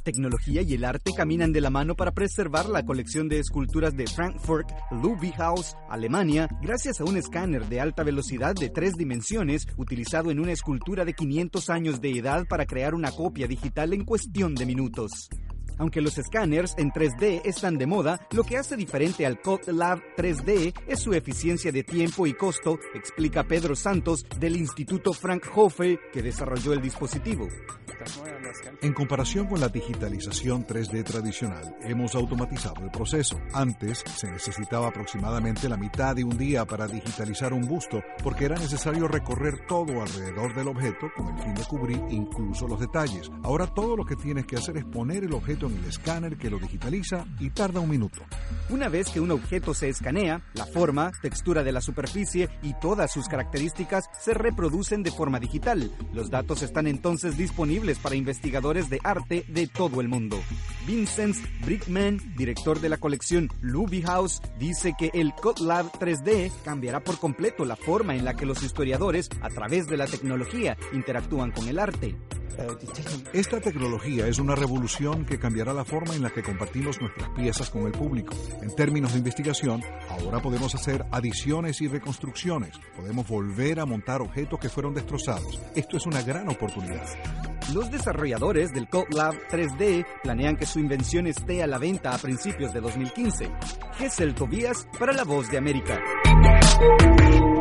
tecnología y el arte caminan de la mano para preservar la colección de esculturas de Frankfurt, Löwithaus, Alemania, gracias a un escáner de alta velocidad de 3 dimensiones utilizado en una escultura de 500 años de edad para crear una copia digital en cuestión de minutos. Aunque los escáneres en 3D están de moda, lo que hace diferente al CodeLab 3D es su eficiencia de tiempo y costo, explica Pedro Santos del Instituto Fraunhofer que desarrolló el dispositivo. En comparación con la digitalización 3D tradicional, hemos automatizado el proceso. Antes se necesitaba aproximadamente la mitad de un día para digitalizar un busto, porque era necesario recorrer todo alrededor del objeto con el fin de cubrir incluso los detalles. Ahora todo lo que tienes que hacer es poner el objeto en el escáner que lo digitaliza y tarda 1 minuto. Una vez que un objeto se escanea, la forma, textura de la superficie y todas sus características se reproducen de forma digital. Los datos están entonces disponibles para investigadores de arte de todo el mundo. Vincent Brickman, director de la colección Löwithaus, dice que el CodeLab 3D cambiará por completo la forma en la que los historiadores, a través de la tecnología, interactúan con el arte. Esta tecnología es una revolución que cambiará la forma en la que compartimos nuestras piezas con el público. En términos de investigación, ahora podemos hacer adiciones y reconstrucciones. Podemos volver a montar objetos que fueron destrozados. Esto es una gran oportunidad. Los desarrolladores del CodeLab 3D planean que su invención esté a la venta a principios de 2015. Gesell Tobías para La Voz de América.